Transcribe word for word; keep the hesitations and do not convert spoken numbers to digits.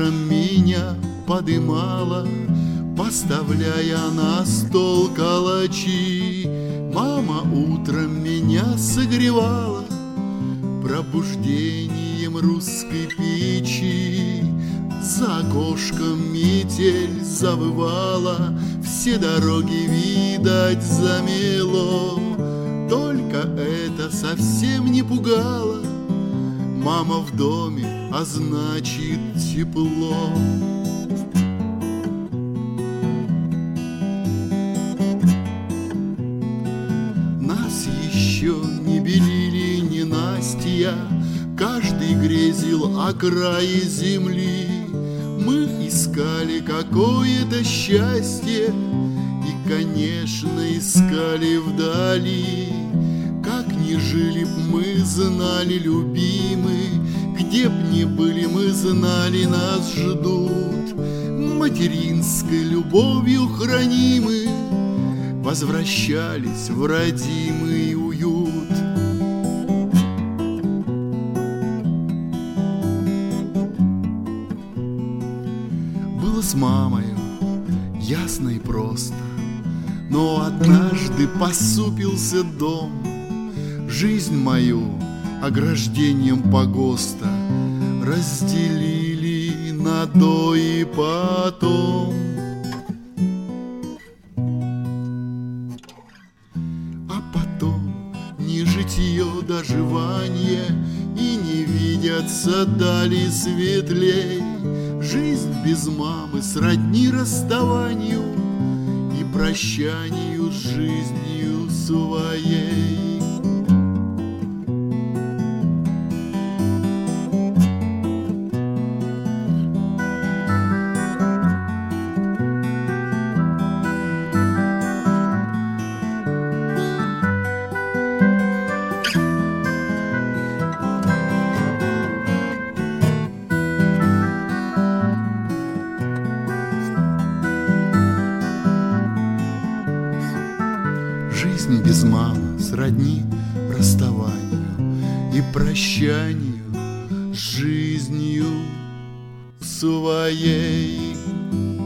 утром меня подымала, поставляя на стол калачи. Мама утром меня согревала пробуждением русской печи. За окошком метель завывала, все дороги, видать, замело. Только это совсем не пугало, мама в доме, а значит тепло. Нас еще не белили ненастья, каждый грезил о крае земли. Мы искали какое-то счастье и, конечно, искали вдали. Как ни жили б мы, знали, любимы, где б ни были мы, знали, нас ждут. Материнской любовью хранимы, возвращались в родимый уют. Было с мамою ясно и просто, но однажды посупился дом. Жизнь мою ограждением погоста разделили на до и потом. А потом ни житье, доживание, и не видятся дали светлей. Жизнь без мамы сродни расставанию и прощанию с жизнью своей. Жизнь без мамы сродни расставанию и прощанию с жизнью своей.